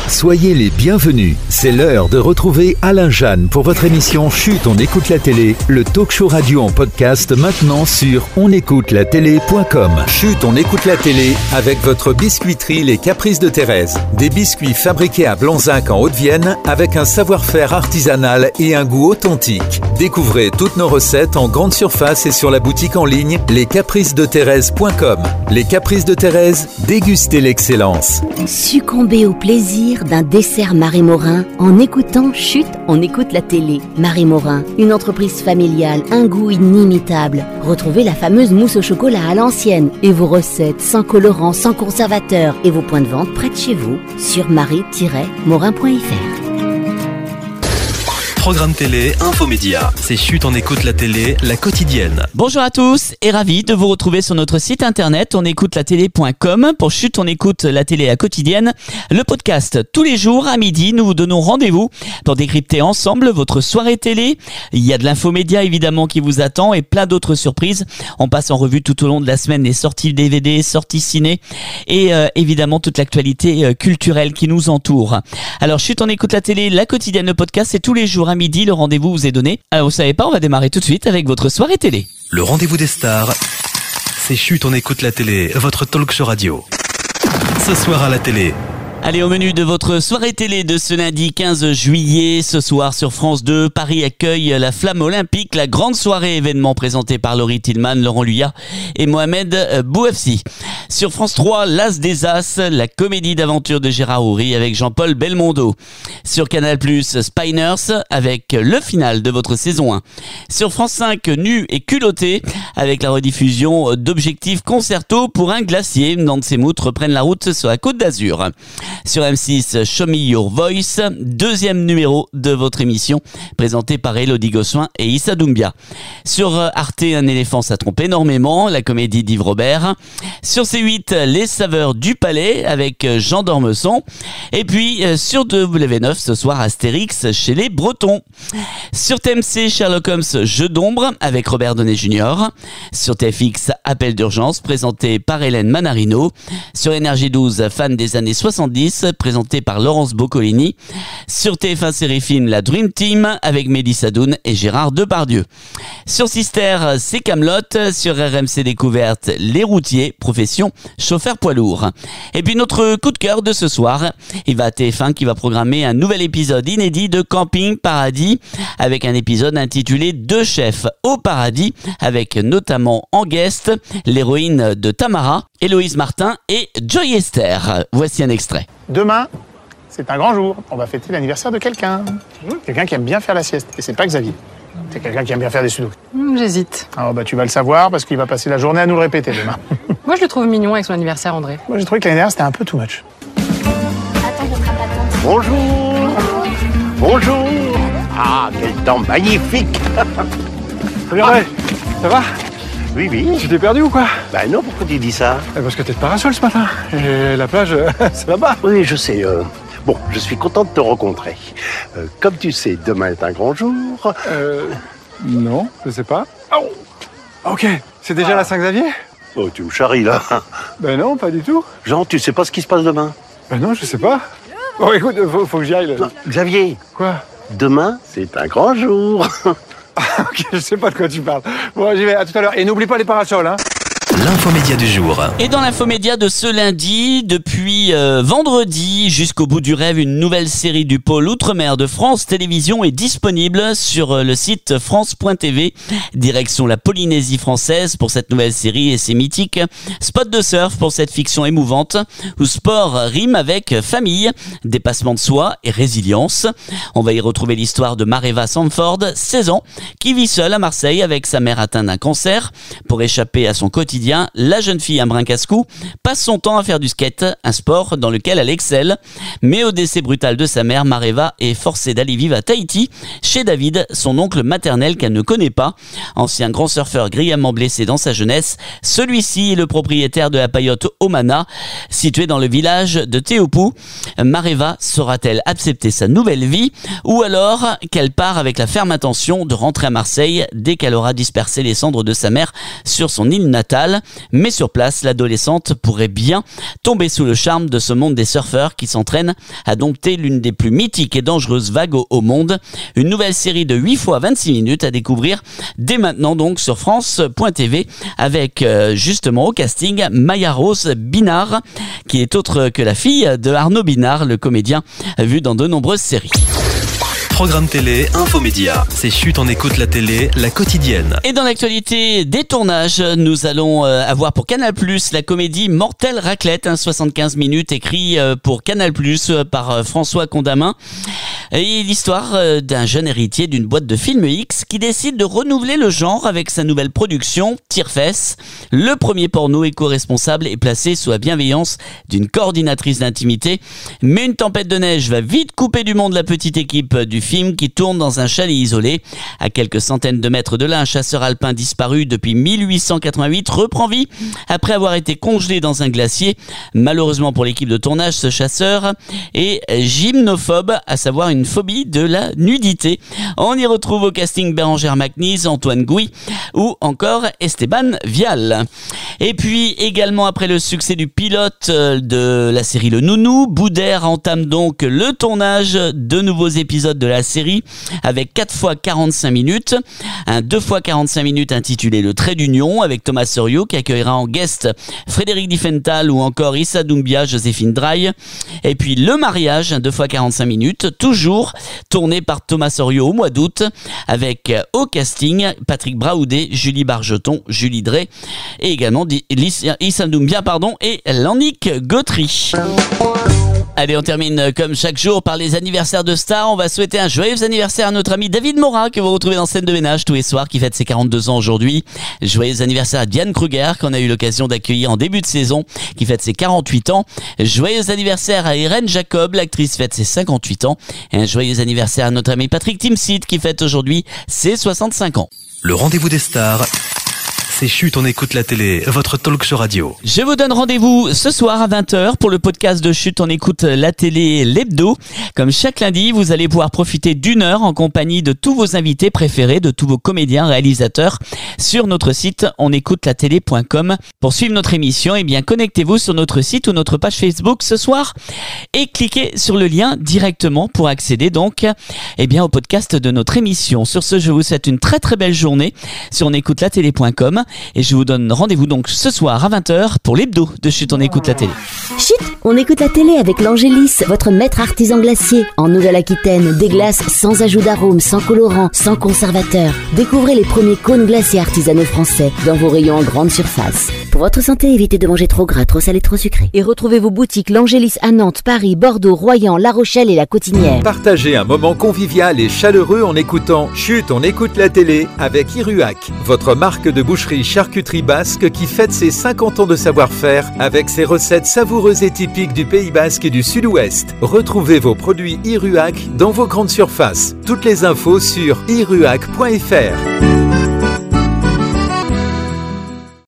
Soyez les bienvenus. C'est l'heure de retrouver Alain Jeanne pour votre émission Chut, on écoute la télé, le talk show radio en podcast maintenant sur onécoutelatélé.com. Chut, on écoute la télé avec votre biscuiterie Les Caprices de Thérèse. Des biscuits fabriqués à Blanzac en Haute-Vienne avec un savoir-faire artisanal et un goût authentique. Découvrez toutes nos recettes en grande surface et sur la boutique en ligne lescapricesdethérèse.com. Les Caprices de Thérèse, dégustez l'excellence. Succombez au plaisir d'un dessert Marie Morin en écoutant Chut, on écoute la télé. Marie Morin, une entreprise familiale, un goût inimitable. Retrouvez la fameuse mousse au chocolat à l'ancienne et vos recettes sans colorant, sans conservateur et vos points de vente près de chez vous sur marie-morin.fr. Programme télé, infomédia. C'est Chut, on écoute la télé, la quotidienne. Bonjour à tous et ravi de vous retrouver sur notre site internet onécoutelatélé.com pour Chut, on écoute la télé, la quotidienne. Le podcast tous les jours à midi, nous vous donnons rendez-vous pour décrypter ensemble votre soirée télé. Il y a de l'infomédia évidemment qui vous attend et plein d'autres surprises. On passe en revue tout au long de la semaine les sorties DVD, sorties ciné et évidemment toute l'actualité culturelle qui nous entoure. Alors Chut, on écoute la télé, la quotidienne, le podcast, c'est tous les jours à midi, le rendez-vous vous est donné. Alors vous savez pas, on va démarrer tout de suite avec votre soirée télé. Le rendez-vous des stars, c'est Chut, on écoute la télé, votre talk show radio. Ce soir à la télé. Allez, au menu de votre soirée télé de ce lundi 15 juillet, ce soir sur France 2, Paris accueille la Flamme Olympique, la grande soirée événement présentée par Laurie Tillman, Laurent Luyat et Mohamed Bouafsi. Sur France 3, L'As des As, la comédie d'aventure de Gérard Houry avec Jean-Paul Belmondo. Sur Canal+, Spiners avec le final de votre saison 1. Sur France 5, Nu et culotté avec la rediffusion d'Objectif Concerto pour un glacier. Nantes et Mout reprennent la route sur la Côte d'Azur. Sur M6, Show Me Your Voice, deuxième numéro de votre émission, présenté par Élodie Gossuin et Issa Doumbia. Sur Arte, Un éléphant ça trompe énormément, la comédie d'Yves Robert. Sur C8, Les Saveurs du Palais avec Jean d'Ormesson. Et puis sur W9 ce soir, Astérix chez les Bretons. Sur TMC, Sherlock Holmes, Jeu d'ombre avec Robert Downey Jr. Sur TFX, Appel d'urgence présenté par Hélène Manarino. Sur Énergie 12, fan des années 70 présenté par Laurence Boccolini. Sur TF1 Série Film, La Dream Team avec Mélissa Doun et Gérard Depardieu. Sur Sister, c'est Kaamelott. Sur RMC Découverte, Les Routiers, profession chauffeur poids lourd. Et puis notre coup de cœur de ce soir, il va à TF1 qui va programmer un nouvel épisode inédit de Camping Paradis avec un épisode intitulé Deux chefs au paradis avec notamment en guest l'héroïne de Tamara, Héloïse Martin et Joy Esther. Voici un extrait. Demain, c'est un grand jour. On va fêter l'anniversaire de quelqu'un. Quelqu'un qui aime bien faire la sieste. Et c'est pas Xavier. C'est quelqu'un qui aime bien faire des sudoku. J'hésite. Alors bah tu vas le savoir parce qu'il va passer la journée à nous le répéter demain. Moi, je le trouve mignon avec son anniversaire, André. Moi j'ai trouvé que l'année dernière c'était un peu too much. Bonjour. Bonjour. Ah, quel temps magnifique. Regardez, ça va? Oui, oui. Tu t'es perdu ou quoi? Bah non, pourquoi tu dis ça? Parce que t'es de parasol ce matin. Et la plage, c'est là-bas. Oui, je sais. Bon, je suis content de te rencontrer. Comme tu sais, demain est un grand jour. Non, je sais pas. Oh, ok, c'est déjà la Saint-Xavier? Oh, tu me charries là. Ben non, pas du tout. Jean, tu sais pas ce qui se passe demain? Ben non, je sais pas. Bon écoute, faut que j'y aille. Non, Xavier. Quoi? Demain, c'est un grand jour. Ok, je sais pas de quoi tu parles. Bon, j'y vais, à tout à l'heure. Et n'oublie pas les parasols, hein. L'infomédia du jour. Et dans l'infomédia de ce lundi, depuis vendredi jusqu'au bout du rêve, une nouvelle série du pôle Outre-mer de France Télévisions est disponible sur le site France.tv. Direction la Polynésie française pour cette nouvelle série et ses mythiques spots de surf pour cette fiction émouvante où sport rime avec famille, dépassement de soi et résilience. On va y retrouver l'histoire de Mareva Sanford, 16 ans, qui vit seule à Marseille avec sa mère atteinte d'un cancer. Pour échapper à son quotidien, la jeune fille, un brin casse-cou, passe son temps à faire du skate, un sport dans lequel elle excelle. Mais au décès brutal de sa mère, Mareva est forcée d'aller vivre à Tahiti, chez David, son oncle maternel qu'elle ne connaît pas. Ancien grand surfeur grièvement blessé dans sa jeunesse, celui-ci est le propriétaire de la paillote Omana, située dans le village de Teaupu. Mareva saura-t-elle accepter sa nouvelle vie ou alors qu'elle part avec la ferme intention de rentrer à Marseille dès qu'elle aura dispersé les cendres de sa mère sur son île natale? salle, mais sur place, l'adolescente pourrait bien tomber sous le charme de ce monde des surfeurs qui s'entraînent à dompter l'une des plus mythiques et dangereuses vagues au monde. Une nouvelle série de 8 fois 26 minutes à découvrir dès maintenant donc sur France.tv avec justement au casting Maya Rose Binard, qui est autre que la fille de Arnaud Binard, le comédien vu dans de nombreuses séries. Programme télé, infomédia. C'est Chut, on écoute la télé, la quotidienne. Et dans l'actualité des tournages, nous allons avoir pour Canal+, la comédie Mortel Raclette, 75 minutes, écrit pour Canal+, par François Condamin. Et l'histoire d'un jeune héritier d'une boîte de films X qui décide de renouveler le genre avec sa nouvelle production, Tire-Fesse. Le premier porno éco-responsable est placé sous la bienveillance d'une coordinatrice d'intimité. Mais une tempête de neige va vite couper du monde la petite équipe du film qui tourne dans un chalet isolé. À quelques centaines de mètres de là, un chasseur alpin disparu depuis 1888 reprend vie après avoir été congelé dans un glacier. Malheureusement pour l'équipe de tournage, ce chasseur est gymnophobe, à savoir une phobie de la nudité. On y retrouve au casting Bérangère Macnise, Antoine Gouy ou encore Esteban Vial. Et puis également après le succès du pilote de la série Le Nounou, Boudère entame donc le tournage de nouveaux épisodes de la série avec 4 fois 45 minutes, un 2 fois 45 minutes intitulé Le Trait d'Union avec Thomas Soriot qui accueillera en guest Frédéric Diffenthal ou encore Issa Doumbia, Joséphine Draille. Et puis Le Mariage, un 2 fois 45 minutes, toujours tourné par Thomas Soriot au mois d'août avec au casting Patrick Braoudet, Julie Bargeton, Julie Drey et également Issa Doumbia et Lannick Gautry. Allez, on termine comme chaque jour par les anniversaires de stars. On va souhaiter un joyeux anniversaire à notre ami David Morin que vous retrouvez dans Scène de ménage tous les soirs, qui fête ses 42 ans aujourd'hui. Joyeux anniversaire à Diane Kruger qu'on a eu l'occasion d'accueillir en début de saison, qui fête ses 48 ans. Joyeux anniversaire à Irène Jacob, l'actrice fête ses 58 ans. Et un joyeux anniversaire à notre ami Patrick Timsit qui fête aujourd'hui ses 65 ans. Le rendez-vous des stars. C'est Chut, on écoute la télé, votre talk show radio. Je vous donne rendez-vous ce soir à 20h pour le podcast de Chut, on écoute la télé, l'hebdo. Comme chaque lundi, vous allez pouvoir profiter d'une heure en compagnie de tous vos invités préférés, de tous vos comédiens, réalisateurs, sur notre site onécoutelatélé.com. Pour suivre notre émission, connectez-vous sur notre site ou notre page Facebook ce soir et cliquez sur le lien directement pour accéder donc au podcast de notre émission. Sur ce, je vous souhaite une très très belle journée sur onécoutelatélé.com. Et je vous donne rendez-vous donc ce soir à 20h pour l'hebdo de Chut, on écoute la télé. Chut, on écoute la télé avec l'Angélis, votre maître artisan glacier. En Nouvelle-Aquitaine, des glaces sans ajout d'arôme, sans colorant, sans conservateur. Découvrez les premiers cônes glaciers artisanaux français dans vos rayons en grande surface. Pour votre santé, évitez de manger trop gras, trop salé, trop sucré. Et retrouvez vos boutiques l'Angélis à Nantes, Paris, Bordeaux, Royan, La Rochelle et La Cotinière. Partagez un moment convivial et chaleureux en écoutant Chut, on écoute la télé avec Iruac, votre marque de boucherie charcuterie basque qui fête ses 50 ans de savoir-faire avec ses recettes savoureuses et typiques du Pays Basque et du Sud-Ouest. Retrouvez vos produits Iruac dans vos grandes surfaces. Toutes les infos sur iruac.fr.